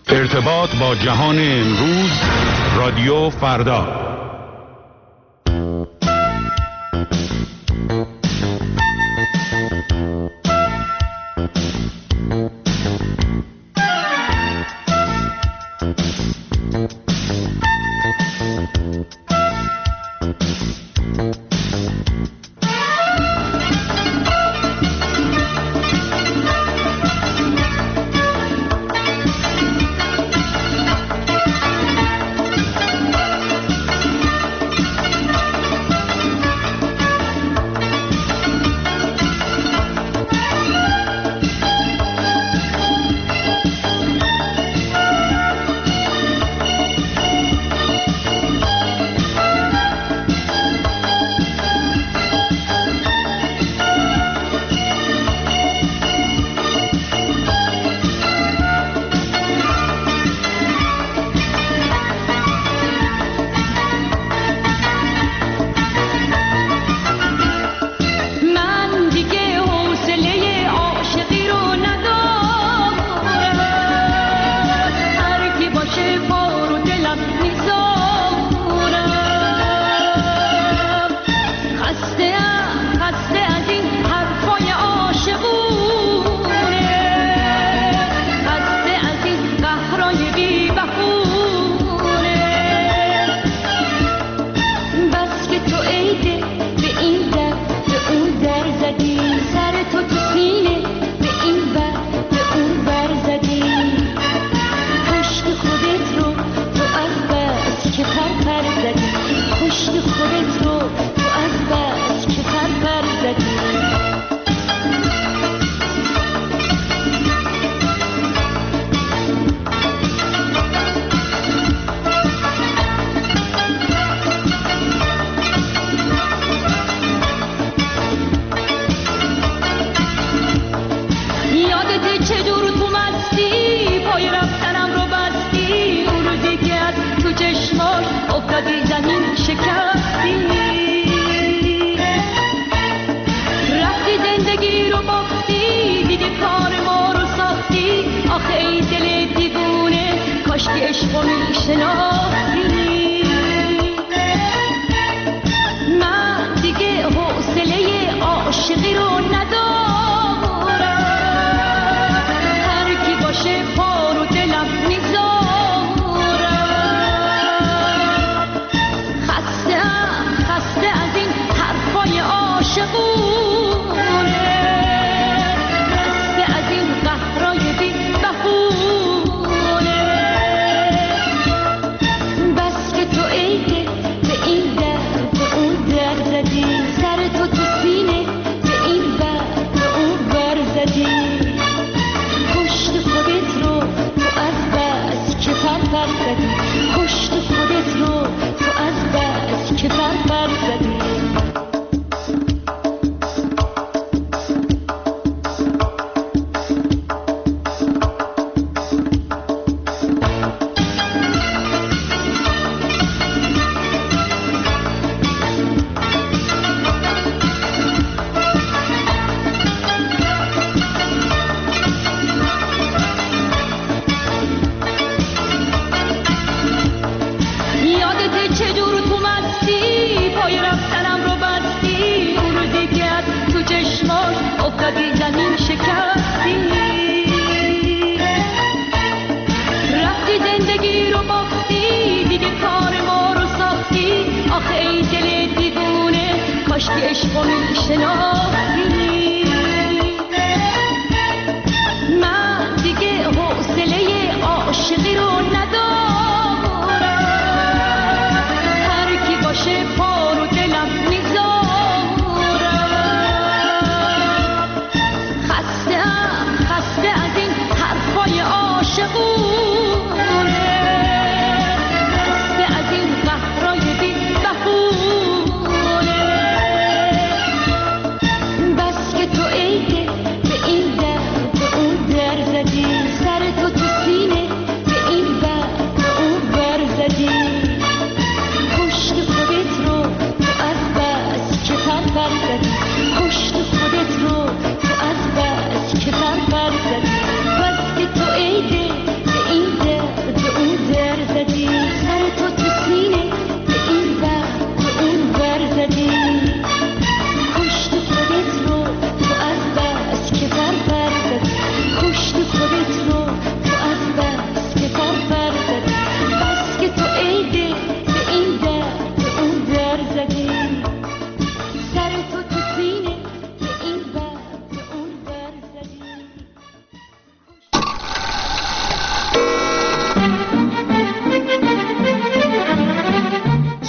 ارتباط با جهان امروز، رادیو فردا.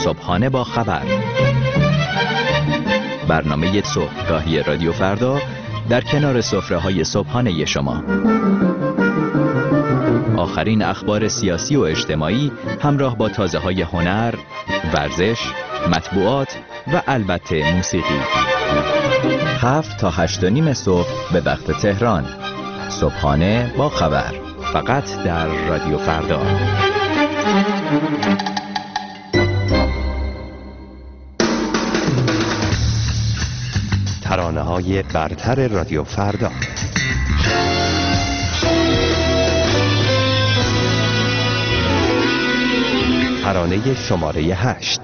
صبحانه با خبر، برنامه صبحگاهی رادیو فردا در کنار سفره‌های صبحانه شما. آخرین اخبار سیاسی و اجتماعی همراه با تازه‌های هنر، ورزش، مطبوعات و البته موسیقی. 7 تا 8:30 صبح به وقت تهران. صبحانه با خبر، فقط در رادیو فردا. ترانه‌های برتر رادیو فردا. ترانه شماره 8.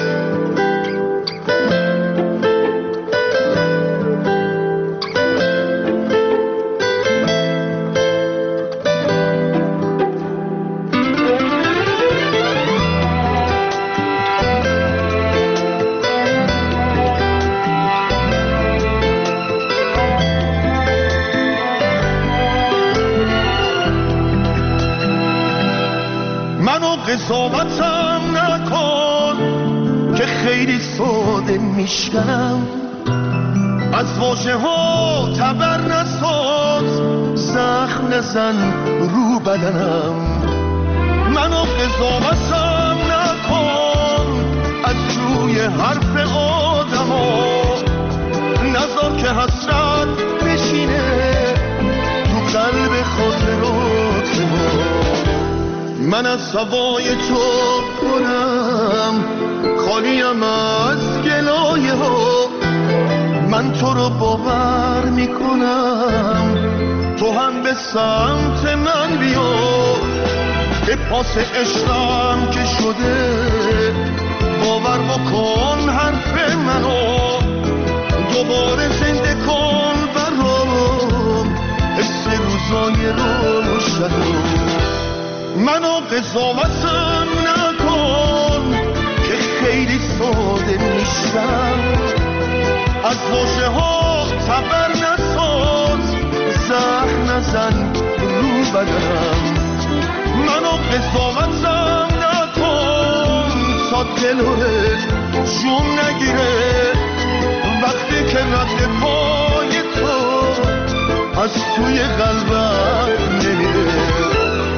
قضاوتم نکن که خیلی ساده میشکنم، از واژه ها تبر نساز، زخم نزن رو بدنم. منو قضاوتم نکن از روی حرف آدم ها، نذار که حسرت بشینه تو قلب خاطرات ما. من از هوای تو کنم خالیم از گلایه ها، من تو رو باور میکنم، تو هم به سمت من بیا. به پاس عشقم که شده باور بکن حرف منو، دوباره زنده کن برام حس روزای روشنو. منو قضاوتم نکن که خیلی ساده میشم، از واژه ها تبر نساز، زخم نزن رو بدنم. منو قضاوتم نکن تا دلت جون نگیره وقتی که رد پای تو از توی قلبم نمیره.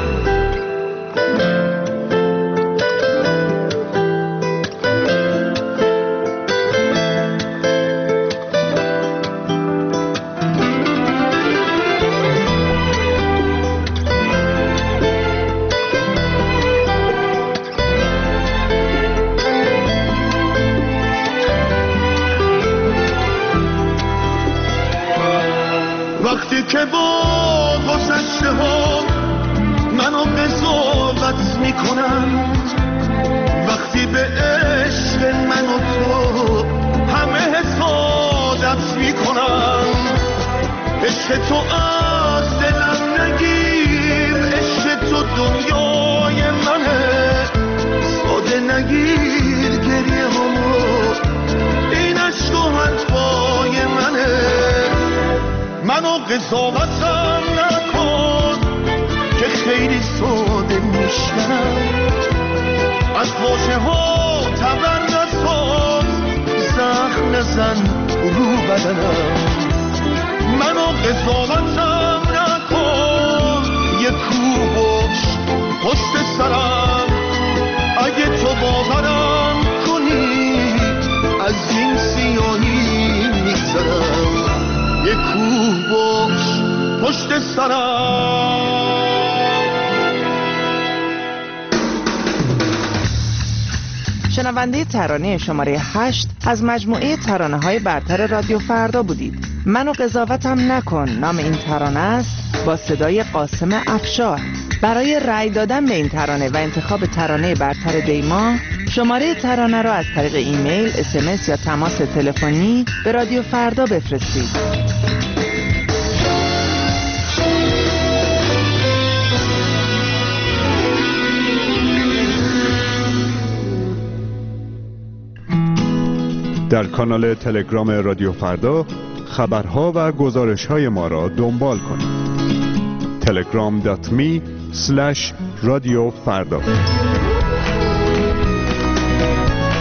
وقتی که با گذشته ها منو قضاوت میکنن، وقتی به عشق من و تو همه حسادت میکنن، عشق تو از دلم نگیر، عشق تو دنیای منه، ساده نگیر گریه همو، این عشق و حرفای منه. منو قضاوتم نکن که خیلی ساده میشکنم، از واژه ها تبر نساز، زخم نزن رو بدنم. منو قضاوتم نکن یه کوبش پشت سرم، اگه تو باورم کنی از این سیاهی میگذرم. یه کوه باش پشت سرم. شنونده ترانه شماره 8 از مجموعه ترانه‌های برتر رادیو فردا بودید. منو قضاوتم نکن نام این ترانه است، با صدای قاسم افشار. برای رأی دادن به این ترانه و انتخاب ترانه برتر دیما، شماره ترانه را از طریق ایمیل، SMS یا تماس تلفنی به رادیو فردا بفرستید. در کانال تلگرام رادیو فردا خبرها و گزارش‌های ما را دنبال کنید. telegram.me/رادیو فردا.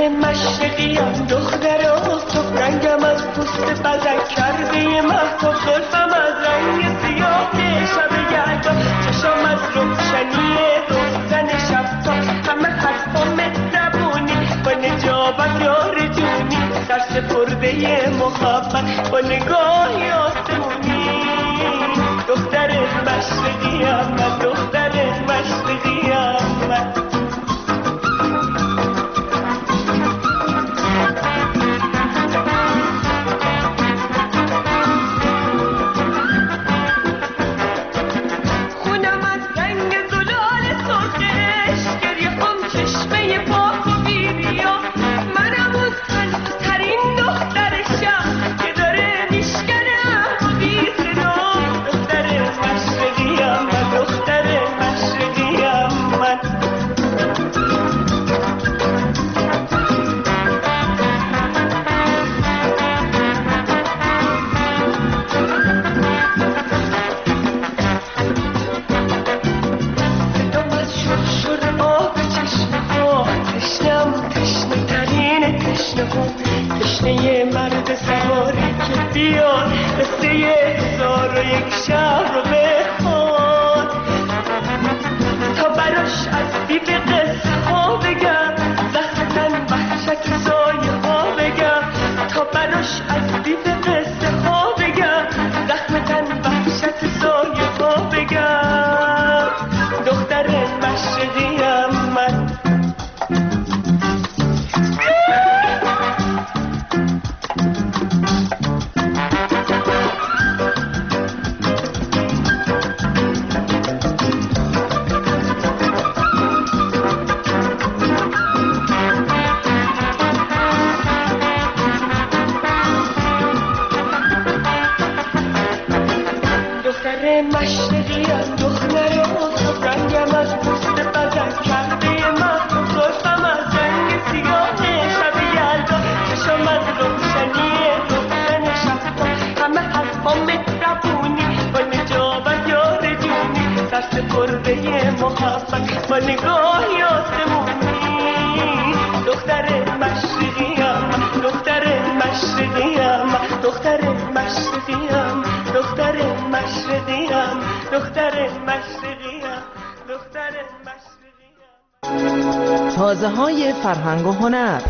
دختر مشرقیم، دختر آفتاب رنگم از پوست بدن کرده مهتاب، زلفم از رنگ سیاه شب یلدا، چشم از روشنی روزن شبتاب، همه حرفام مهربونی با نجابت یار جونی، سرسپرده محبت با نگاهی آسمونی. دختر مشرقیم من، دختر مشرقیم من. تشنه مرد سواری که بیاد قصه 1001 شب رو بخواد، تا براش از دیو قصه ها بگم، زخمتن وحشت سایه ها بگم، تا براش از دیو قصه ها بگم، زخمتن وحشت سایه ها بگم. دختر مشرقیم من. مشرقیم، دختر آفتاب رنگم از پوست بدن کرده مهتاب، زلفم از رنگ سیاه شب یلدا، چشم از روشنی روزن شبتاب، همه حرفام مهربونی با نجابت یار جونی، سرسپرده محبت با نگاهی آسمونی. دختر مشرقیم، دختر مشرقیم، دختر مشرقیم، دختر مشرقیم، دختر مشرقیم، دختر مشرقیم. تازه های فرهنگ و هنر.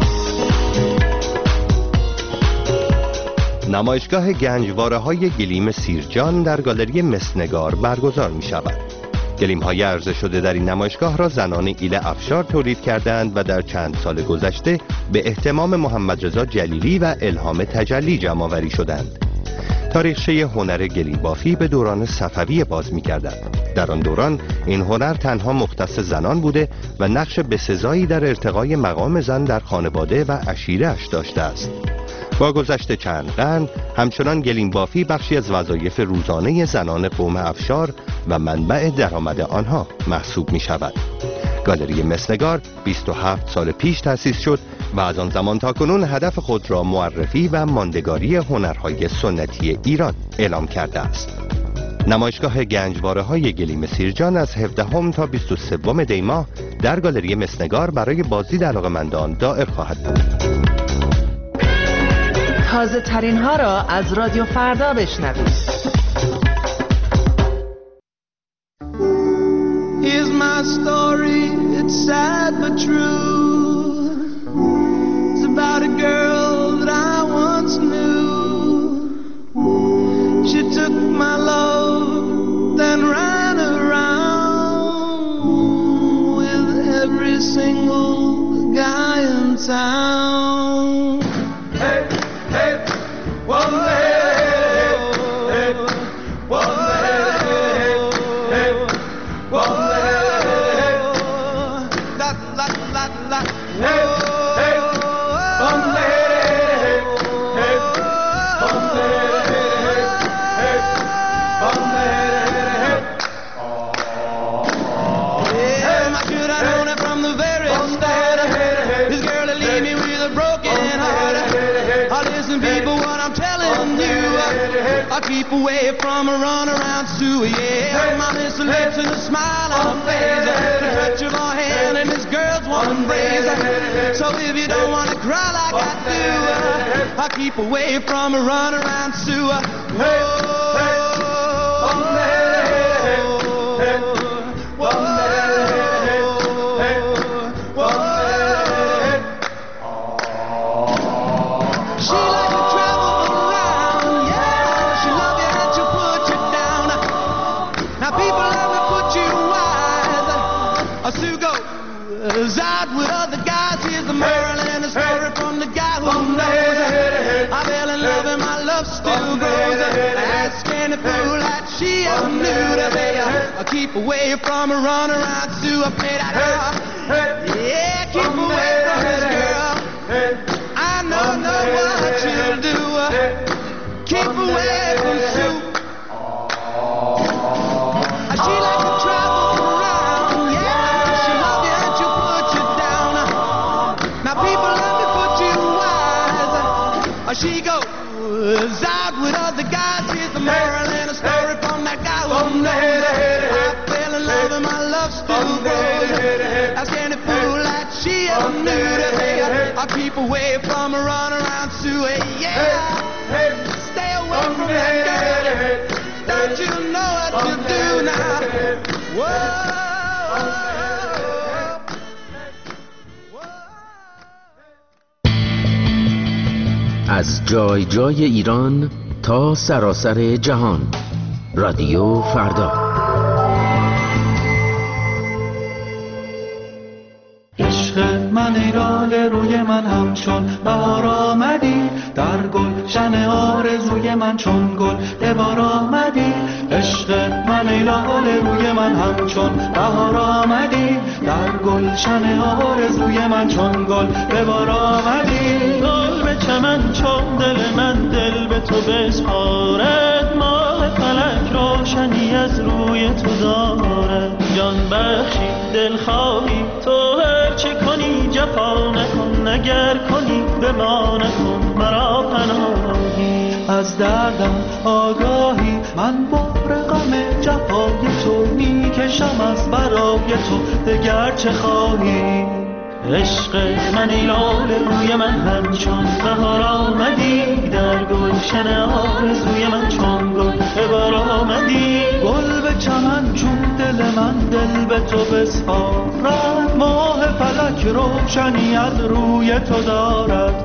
نمایشگاه گنجواره‌های گلیم سیرجان در گالری مسنگار برگزار می شود. گلیم‌های عرضه شده در این نمایشگاه را زنان ایل افشار تولید کردند و در چند سال گذشته به اهتمام محمد رضا جلیلی و الهام تجلی جمع‌آوری شدند. تاریخچه هنر گلیم بافی به دوران صفوی باز می‌گردد. در آن دوران این هنر تنها مختص زنان بوده و نقش بسزایی در ارتقای مقام زن در خانواده و عشیره‌اش داشته است. با گذشت چند قرن همچنان گلیم بافی بخشی از وظایف روزانه زنان قوم افشار و منبع درآمد آنها محسوب می شود. گالری مسنگار 27 سال پیش تأسیس شد و از آن زمان تا کنون هدف خود را معرفی و ماندگاری هنرهای سنتی ایران اعلام کرده است. نمایشگاه گنجواره‌های گلیم سیرجان از 17 تا 23 دی ماه در گالری مسنگار برای بازدید علاقه‌مندان دائر خواهد بود. تازه ترین ها را از رادیو فردا بشنوید. Here's my story, it's sad but true. It's about a girl that I once knew. She took my love, then ran around with every single guy in town. Hey, hey, one day. I'll keep away from a runaround Sue, yeah. My missing lips and a smile on her face, the touch of her hand and this girl's one embrace. So if you don't wanna cry like I do, I'll keep away from a runaround Sue. Out with other guys, here's a Maryland, a story from the guy who knows. I fell in love and my love still grows. Ask any fool that she ever knew that I'll keep away from a runaround Sue. I played out yeah, keep away from this girl. I know what she'll do. Keep away from Sue. She likes to travel around, yeah. She loves you and she'll put you down. Now people let me put you wise. She goes out with other guys. Here's the Maryland, a story from that guy who knows. I fell in love and my love still grows. Ask any fool that she ever knew that I'll keep away from a runaround Sue. Yeah, stay away from that girl. Don't you know what you do now? Whoa. از جای جای ایران تا سراسر جهان، رادیو فردا. عشق من ای لاله روی من همچون بهار آمدی، در گلشن آرزوی من چون گل به بار آمدی. عشق من ای لاله روی من همچون بهار آمدی، در گلشن آرزوی من چون گل به بار آمدی. گل به چمن چون دل من دل به تو بسپارد، ماه فلک روشنی از روی تو دارد. جان بخشی دل خواهی تو هر چه کنی جفا نکن، اگر کنی به ما نکن مرا پناهی. از دردم آگاهی من بار غم جفای تو میکشم از برای تو، دگر چه خواهی. عشق من ای لاله روی من همچون بهار آمدی، در گلشن آرزوی من چون گل به بار آمدی. گل به چمن چون دل من دل به تو بسپارد، ماه فلک روشنی از روی تو دارد.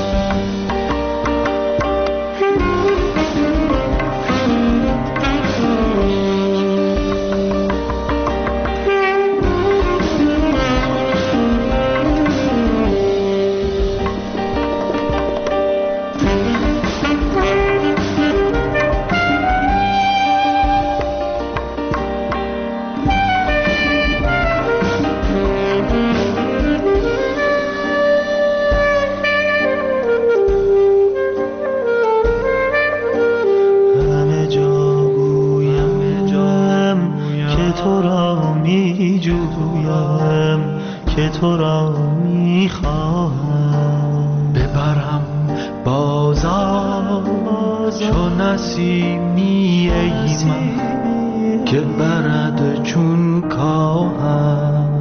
تو را میخواهم ببرم بازار چو نسیمی ای من که برد چون کاهم.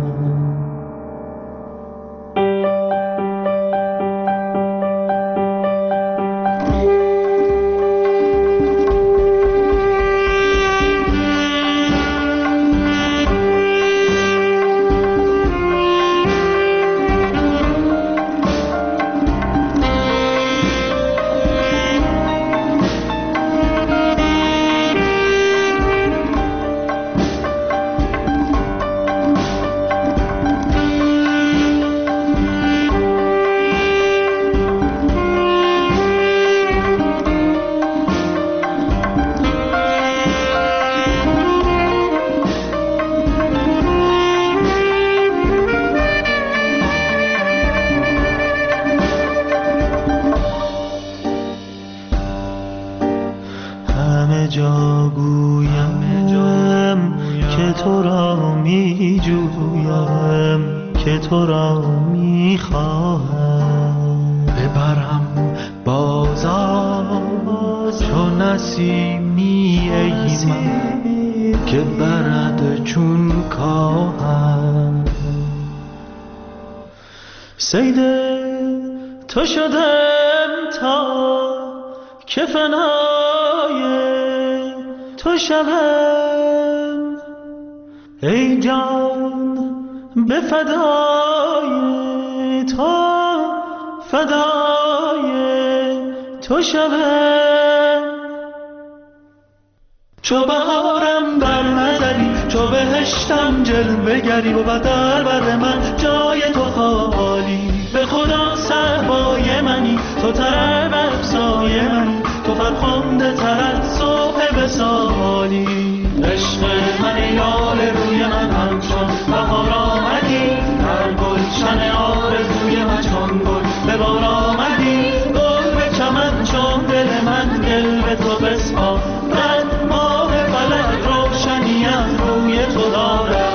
تو را میخواهم ببرم بازار چو نسیمی ای من که برد چون کاهم. سید تو شدم تا که فنای تو شوم، ای جان به فدای تو، فدای تو شوم. چو بهارم بر نظری، چو بهشتم جلوه گری، و در بر من جای تو خالی. به خدا صحبای منی، تو طرب افزای منی، تو فرخنده تر از صبح وصالی. عشق من یال روی من همچون بهار آمدی، در گلشن آرزوی من چون گل به بار آمدی. گل به چمن چون دل من دل به تو بسپار، من ماه فلک روشنی از روی تو دارم.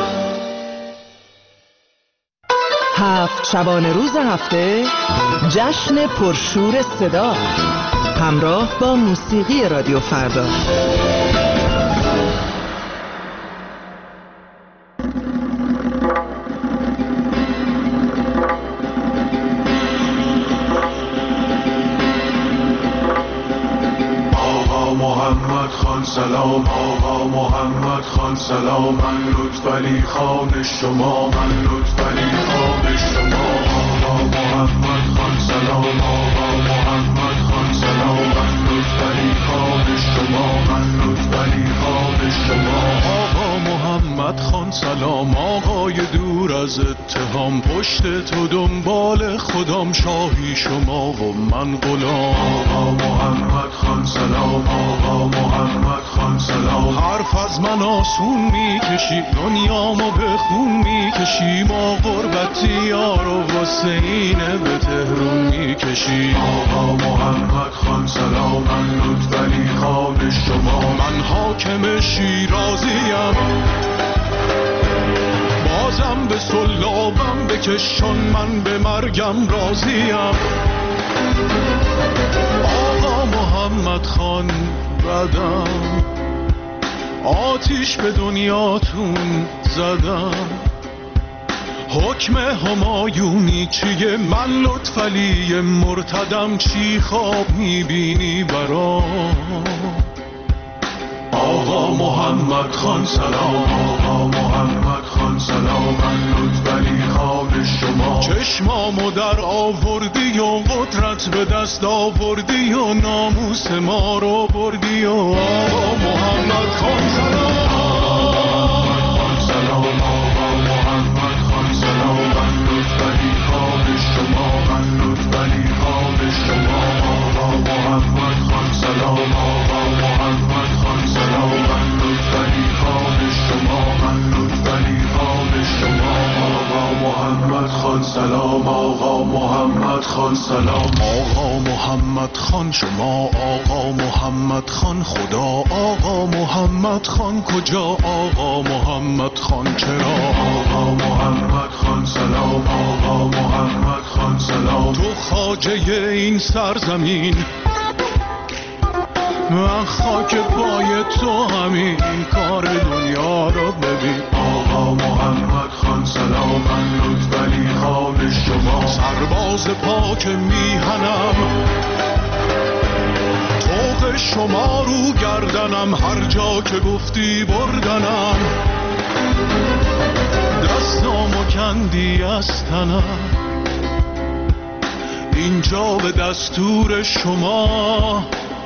7 شبانه روز هفته جشن پرشور صدا همراه با موسیقی رادیو فردا. محمد خان سلام، آقا محمد خان سلام، من لطفعلی خان شما، من لطفعلی خان شما. آقا محمد خان سلام، آقا محمد خان سلام، من لطفعلی خان شما، من لطفعلی خان شما. آقا محمد خان سلام، آقای دور از اتهام، پشت تو دنبال خودم، شاهی شما و من غلام. آقا محمد خان سلام، آقا محمد خان سلام، حرف از من آسون میکشی، دنیامو به خون میکشی، ما غربتی یار و حسینه به تهرون میکشی. آقا محمد خان سلام، من لطفعلی خان شما، من حاکم شیرازیم، بازم به سلابم بکشان، من به مرگم راضیم. آقا محمد خان بدم، آتیش به دنیاتون زدم، حکم همایونی چیه؟ من لطفعلی مرتدم، چی خواب میبینی برام؟ آقا محمد خان سلام، آقا محمد خان سلام، من لطفعلی خان شما، چشمامو در آوردی و قدرت به دست آوردی و ناموس ما رو بردی. و آقا محمد خان سلام، آقا محمد خان سلام، من لطفعلی خان شما، من لطفعلی خان شما. آقا محمد خان سلام، آقا محمد خان سلام، من لطفعلی خان شما، من لطفعلی خان شما. آقا محمد خان سلام، آقا محمد خان سلام، آقا محمد خان شما، آقا محمد خان خدا، آقا محمد خان کجا، آقا محمد خان چرا؟ آقا محمد خان سلام، آقا محمد خان سلام، تو خواجه این سرزمین، من خاک پای تو همین کار دنیا رو ببین. آقا محمد خان سلام، من لطفعلی خان شما، سرباز پاک میهنم، طوق شما رو گردنم، هر جا که گفتی بردنم، دستامو کندی از تنم، اینجا به دستور شما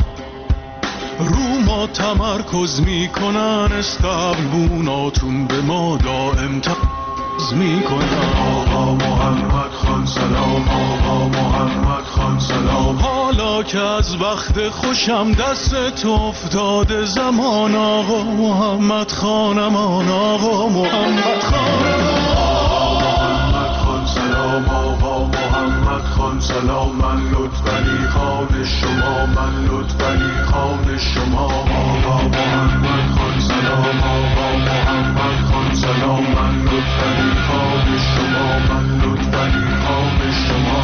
رو ما تمرکز میکنن، استقلبوناتون به ما دائم تمرکز میکنن. آقا محمد خان سلام، آقا محمد خان سلام، حالا که از وقت خوشم دست تو افتاده زمان، آقا محمد خانمان، آقا محمد خانمان. محمد خان سلام، آقا محمد خان سلام، من لطفعلی خان شما، من لطفعلی خان شما. آقا محمد خان سلام، آقا محمد خان سلام، من لطفعلی خان شما، من لطفعلی خان شما،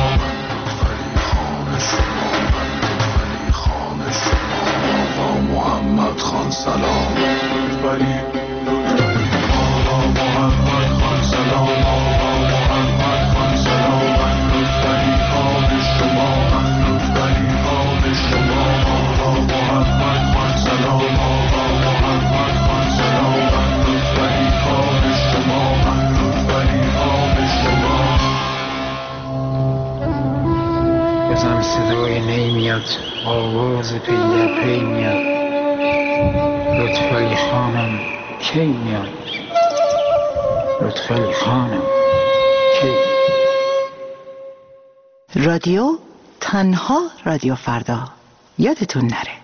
من لطفعلی خان شما، آقا محمد خان سلام، لطفعلی آقا محمد خان سلام، آقا محمد خان سلام، من صدای نی میاد، آواز پی در پی میاد. لطفالی خانم کی میاد؟ لطفالی خانم کی؟ رادیو تنها رادیو فردا، یادتون نره.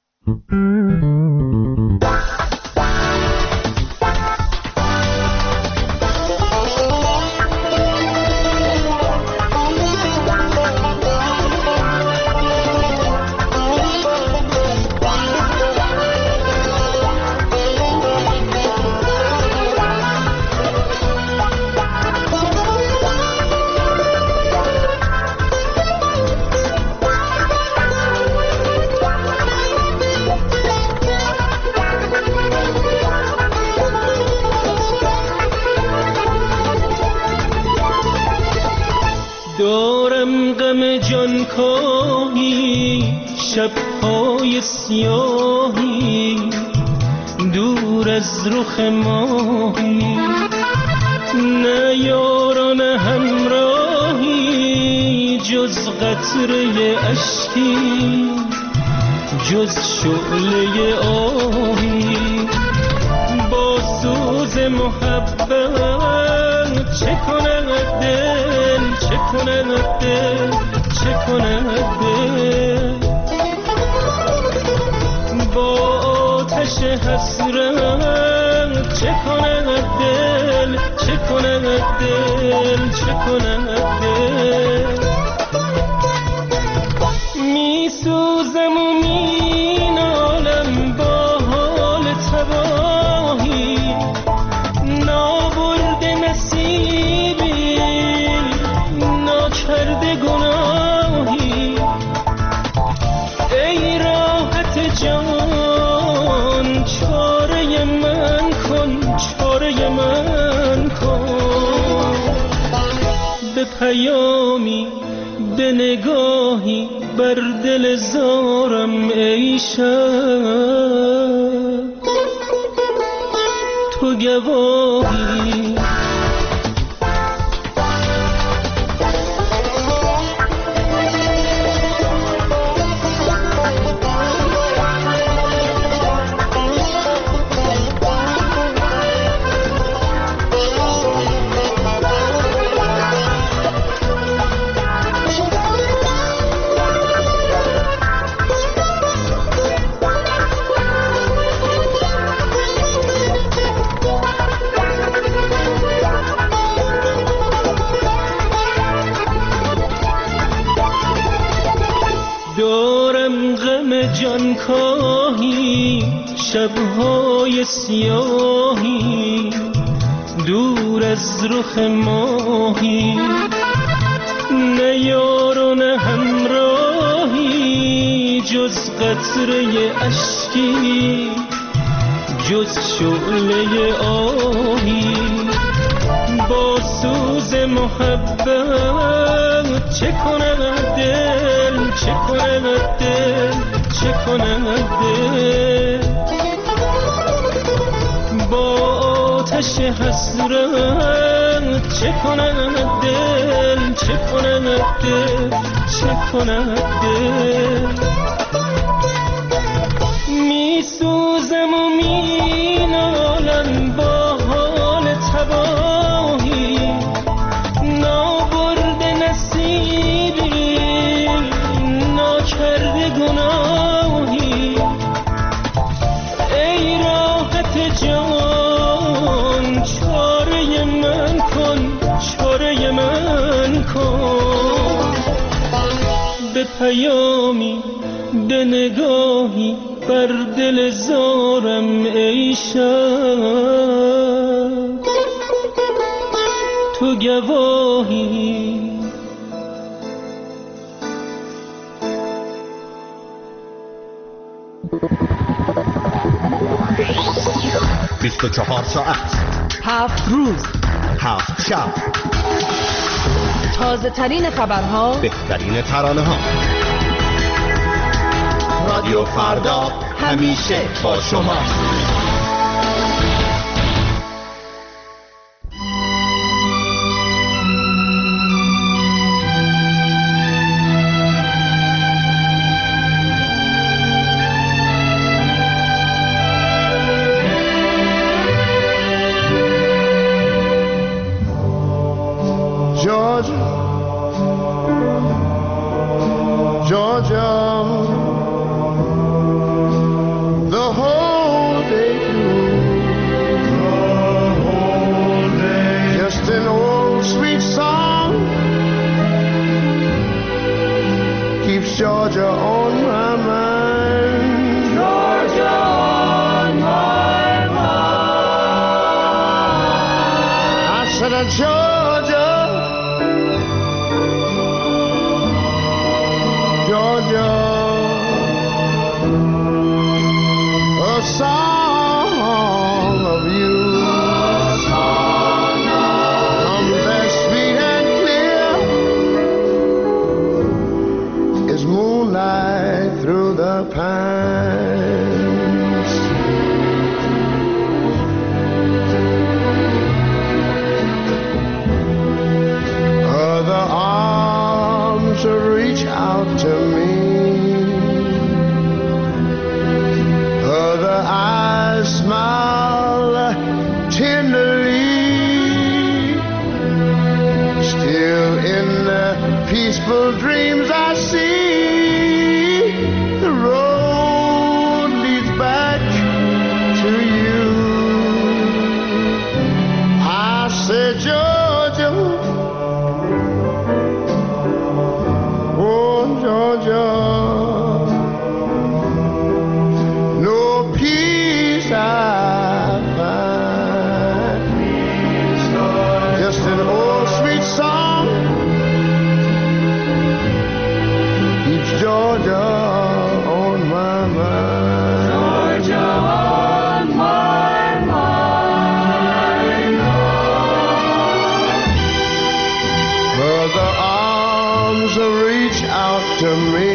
دارم غم جانکاهی، شب‌های سیاهی، دور از رخ ماهی، نه یاران همراهی، جز قطره اشکی، جز شعله آهی. با سوز محبت چه کند دل، چه کند دل، چه کند دل. با آتش حسرت چه کند دل، چه کند دل، چه کند دل. می سوزم و می نالم با حال تباهی، نابرده نصیبی، ناکرده گناهی. ای راحت جان چاره من کن، چاره من کن. به پیامی، به نگاهی بر دل زارم ای شب، تو گواهی. دارم غم جانکاهی، شب‌های سیاهی، دور از رخ ماهی، نه یار و نه همراهی، جز قطره اشکی، جز شعله آهی. با سوز محبت چه کند دل، چه کند دل، چه کند دل. با آتش حسرت چه کند دل، چه کند دل، چه کند دل. می سوزم و می نالم با حال تباهی، نابرده نصیبی، ناکرده گناهی. ای راحت جان چاره من کن، چاره من کن. به پیامی، به نگاهی بر دل زارم ای شب، تو گواهی. 24 ساعت، 7 روز، 7 شب، تازه ترین خبرها، بهترین ترانه ها. رادیو فردا همیشه با شما. Georgia, Georgia, the whole day through, just an old sweet song keeps Georgia on my mind. Georgia on my mind. I said, Georgia, Georgia, a song of you comes as sweet and clear as moonlight through the pines. Other arms reach out to me, other eyes smile tenderly. Still in the peaceful dreams I see, the road leads back to you. I said, Georgia, oh Georgia, no peace I find, just an old sweet song keeps Georgia on my mind. Georgia on my mind. Other arms reach out to me,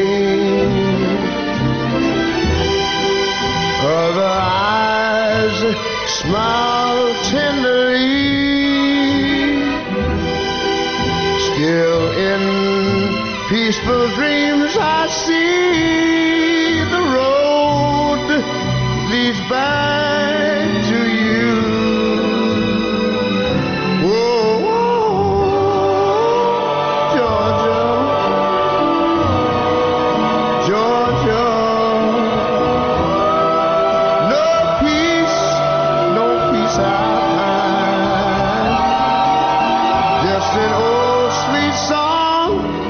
other eyes smile tenderly. Still in peaceful dreams I see the road leads back to you. Oh, Georgia, Georgia, no peace I find, just an old sweet song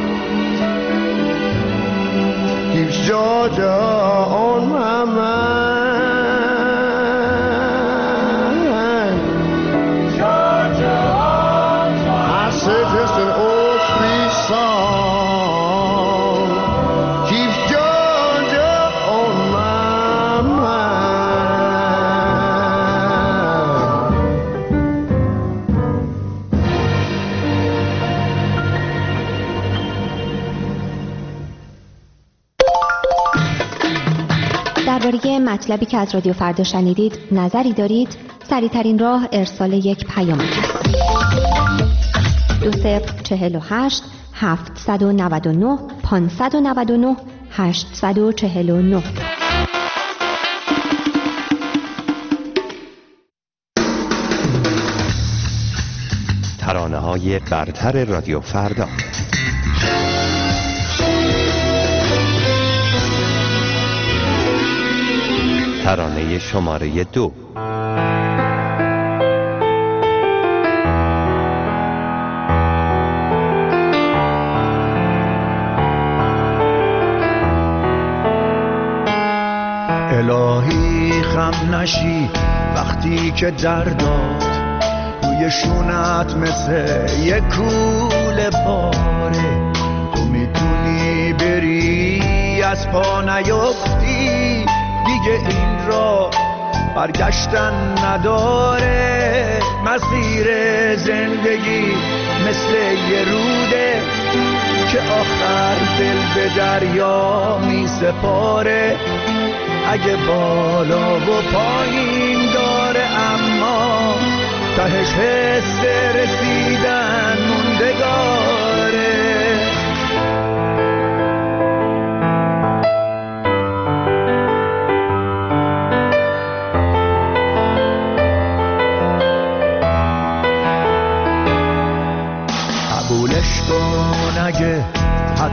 keeps Georgia on my mind. Georgia on my mind. I said just an old sweet song keeps Georgia on my mind. درباره مطلبی که از رادیو فردا شنیدید نظری دارید؟ سریع‌ترین راه ارسال یک پیامک است. 2048 799 599 849. ترانه‌های برتر رادیو فردا. ترانه شماره 2. الهی خم نشی وقتی که درداد روی شونت مثل یک کوله پاره، تو میتونی بری از پا نیفتی، دیگه این را برگشتن نداره. مسیر زندگی مثل یه روده که آخر دل به دریا می سپاره. اگه بالا و پایین داره اما تهش حس رسیدن موندگاره. قبول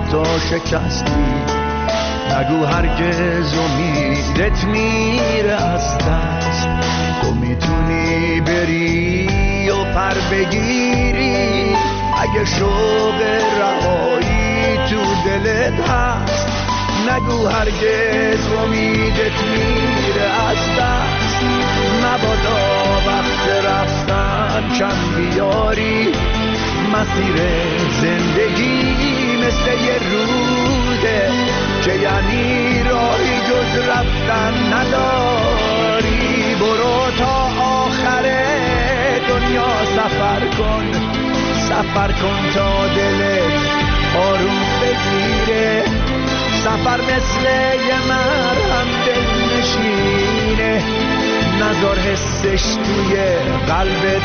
تا شکستی. نگو هرگز امیدت میره از دست. تو میتونی بری و پر بگیری اگه شوق رهایی تو دلت هست. نگو هرگز امیدت میره از دست. مبادا وقت رفتن کم بیاری. مسیر زندگی مثل یه روده که یعنی راهی جز رفتن نداری. برو تا آخر دنیا سفر کن، سفر کن تا دلت آروم بگیره. سفر مثل یه مرهم دلنشینه، نذار حسش توی قلبت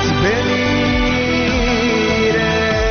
بمیره.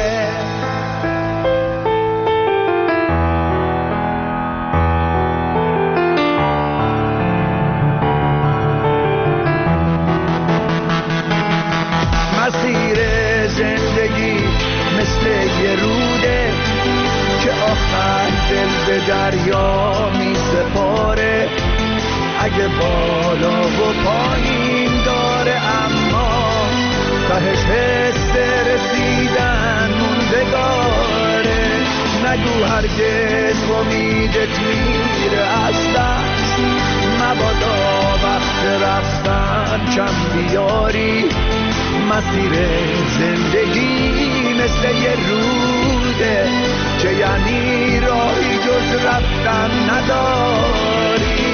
مسیر زندگی مثل یه روده که آخر دل به دریا می سپاره. اگه بالا و پایین داره اما تهش حس رسیدن موندگاره. نگو هرگز امیدت میره از دست. مبادا وقت رفتن کم بیاری. مسیر زندگی مثل یه روده که یعنی راهی جز رفتن نداری.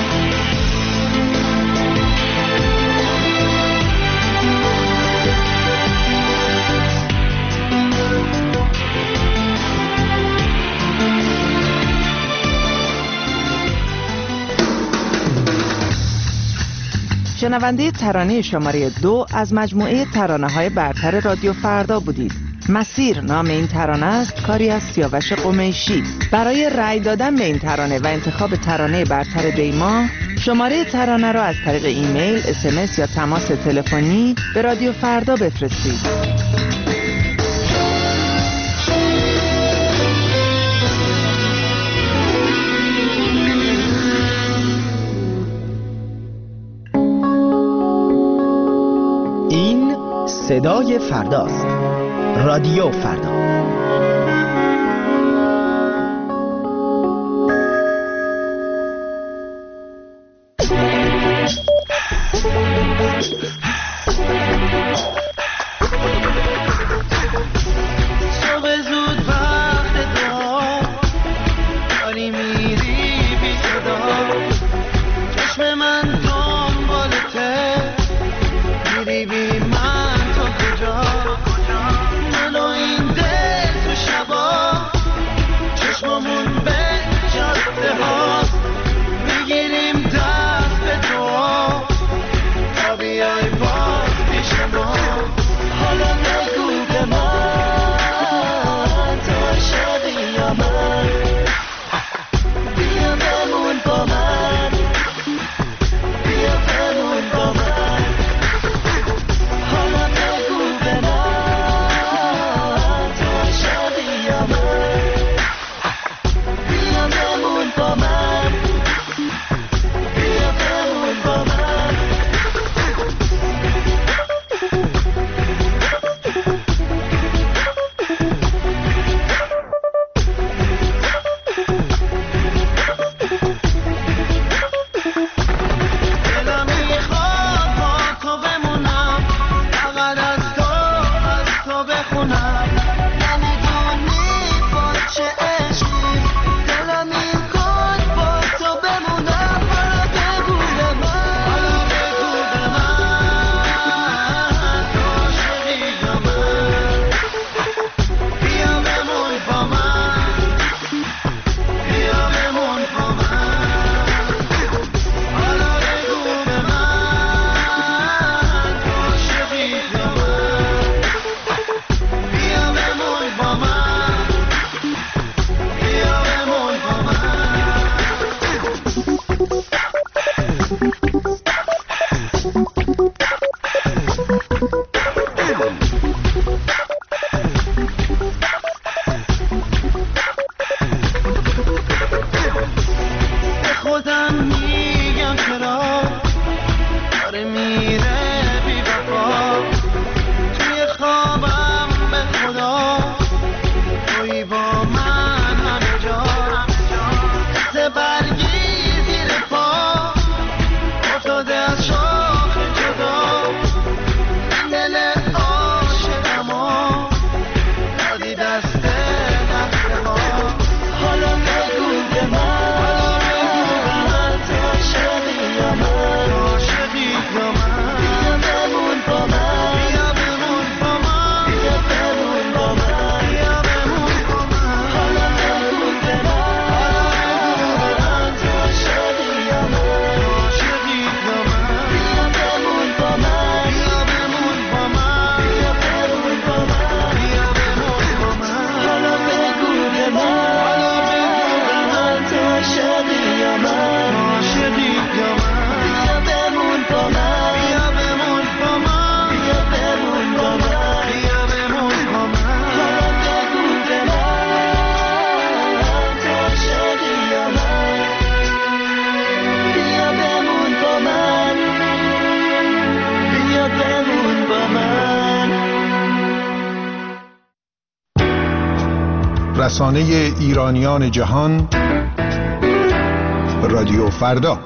شنونده ترانه شماره 2 از مجموعه ترانه‌های برتر رادیو فردا بودید. مسیر نام این ترانه است، کاری از سیاوش قمیشی. برای رأی دادن به این ترانه و انتخاب ترانه برتر دیما، شماره ترانه را از طریق ایمیل، SMS یا تماس تلفنی به رادیو فردا بفرستید. صدای فرداست. رادیو فردا. رسانه ایرانیان جهان، رادیو فردا.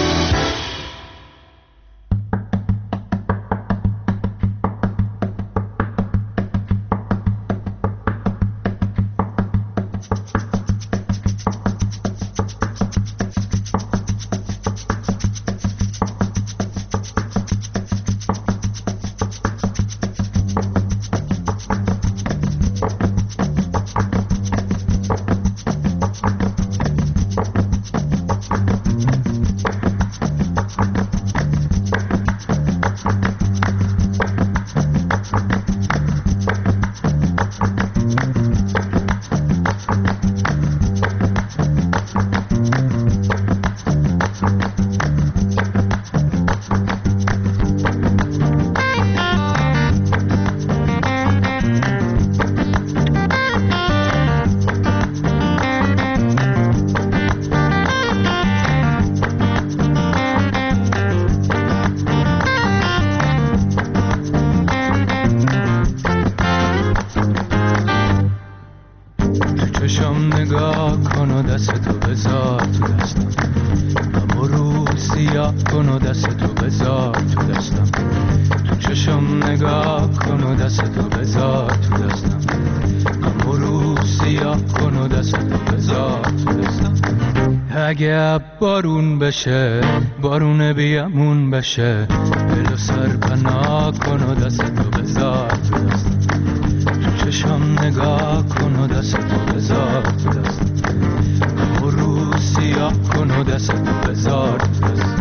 اگه بارون بشه، بارون بیامون بشه، دلو سر پناه کن و دست تو بذار تو دستم، تو چشم نگاه کن و دست تو بذار تو دستم، و رو سیاه کن و دست تو بذار تو دستم.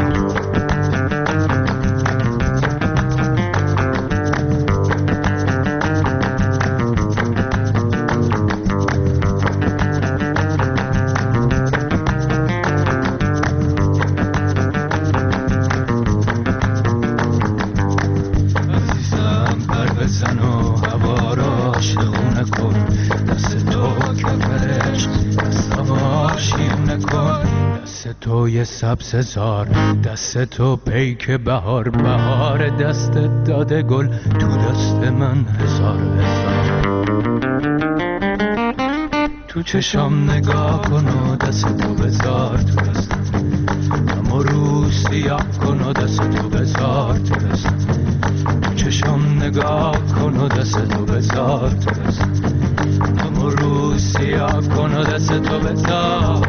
سبززار دست تو پیک بهار، بهار دست داده گل تو دست من هزار هزار. تو چشم نگاه کن و دست تو بذار تو دستم، اما رو سیاه کن و دست تو بذار تو دستم، تو چشم نگاه کن و دست تو بذار تو دستم، اما رو سیاه کن و دست تو بذار.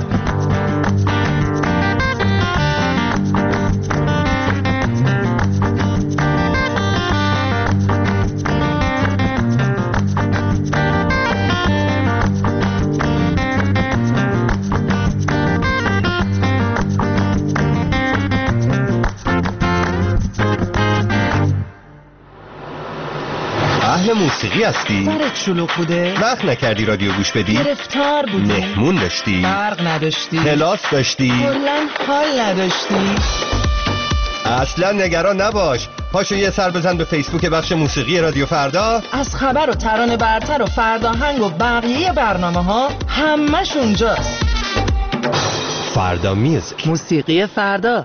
موسیقی هستی؟ سرت شلوغ بوده؟ وقت نکردی رادیو گوش بدی؟ گرفتار بودی؟ مهمون داشتی؟ برق نداشتی؟ کلاس داشتی؟ کلاً حال نداشتی؟ اصلا نگران نباش، پاشو یه سر بزن به فیسبوک بخش موسیقی رادیو فردا. از خبر و ترانه برتر و فرداهنگ و بقیه برنامه ها همش اونجاست. فردا میوزیک، موسیقی فردا.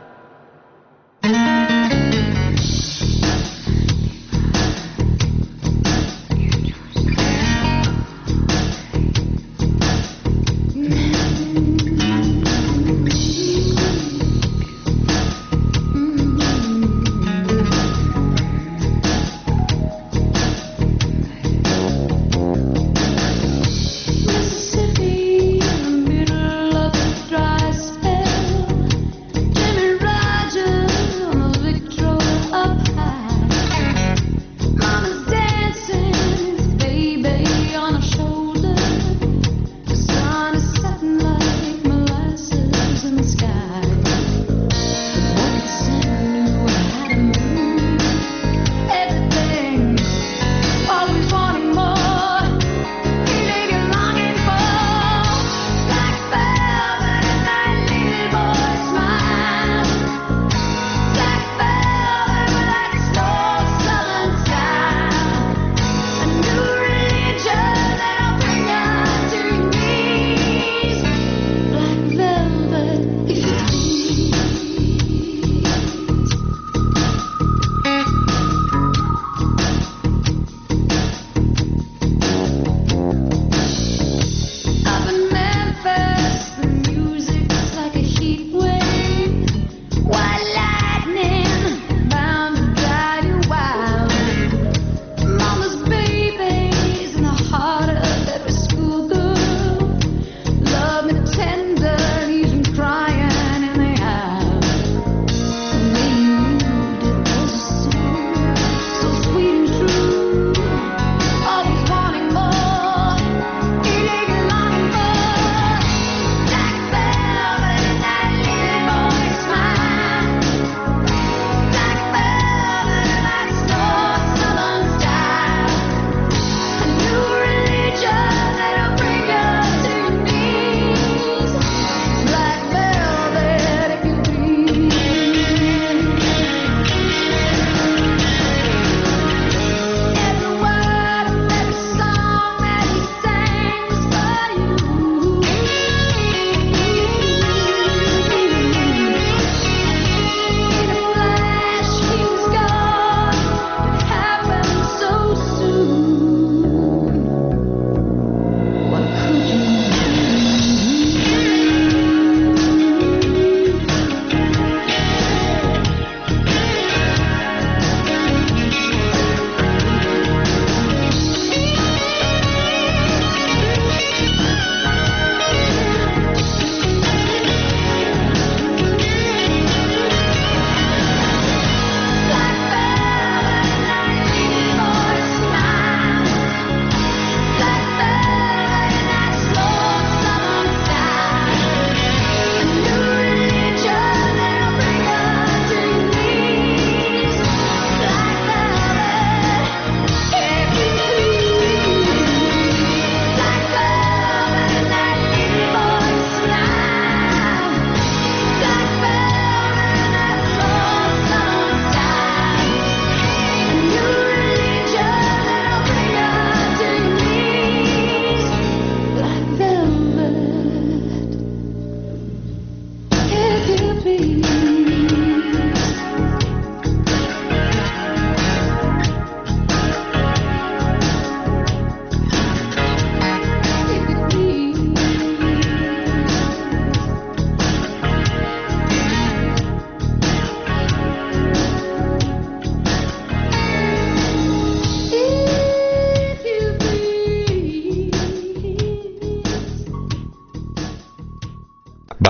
Middle of the dry spell, Jimmy Rogers on the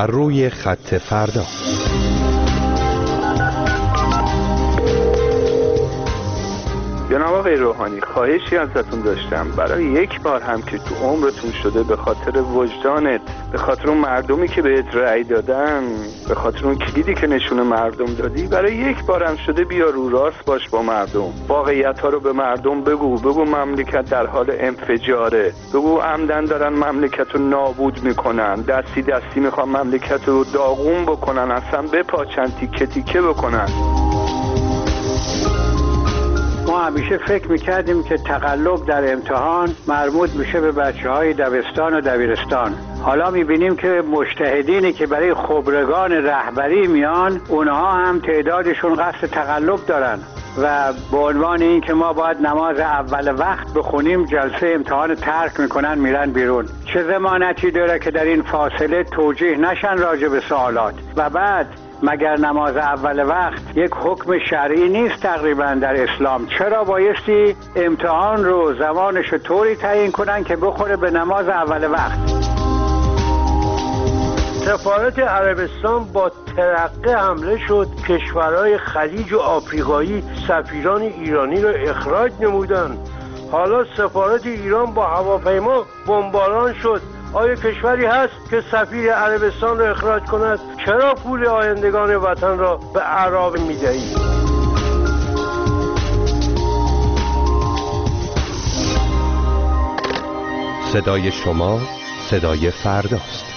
بر روی خط فردا. جناب آقای روحانی، خواهشی ازتون داشتم برای یک بار هم که تو عمرتون شده به خاطر وجدانت، به خاطر اون مردمی که بهت رأی دادن، به خاطر اون کلیدی که نشون مردم دادی، برای یک بار هم شده بیا رو راست باش با مردم، واقعیت ها رو به مردم بگو مملکت در حال انفجاره، بگو عمدن دارن مملکت رو نابود میکنن، دستی میخوان مملکت رو داغون بکنن، اصلا بپاچن، تیکه تیکه بکنن. ما همیشه فکر میکردیم که تقلب در امتحان مربوط میشه به بچه‌های دبستان و دبیرستان. حالا میبینیم که مجتهدینی که برای خبرگان رهبری میان، اونها هم تعدادشون قصد تقلب دارن و به عنوان این که ما باید نماز اول وقت بخونیم، جلسه امتحان ترک میکنن میرن بیرون. چه ضمانتی داره که در این فاصله توجیه نشن راجع به سوالات؟ و بعد مگر نماز اول وقت یک حکم شرعی نیست تقریبا در اسلام؟ چرا بایستی امتحان رو زمانش رو طوری تعیین کنن که بخوره به نماز اول وقت؟ سفارت عربستان با ترقه حمله شد، کشورهای خلیج و آفریقایی سفیران ایرانی رو اخراج نمودند. حالا سفارت ایران با هواپیما بمباران شد. آیا کشوری هست که سفیر عربستان را اخراج کند؟ چرا پول آیندگان وطن را به اعراب می‌دهید؟ صدای شما صدای فرداست.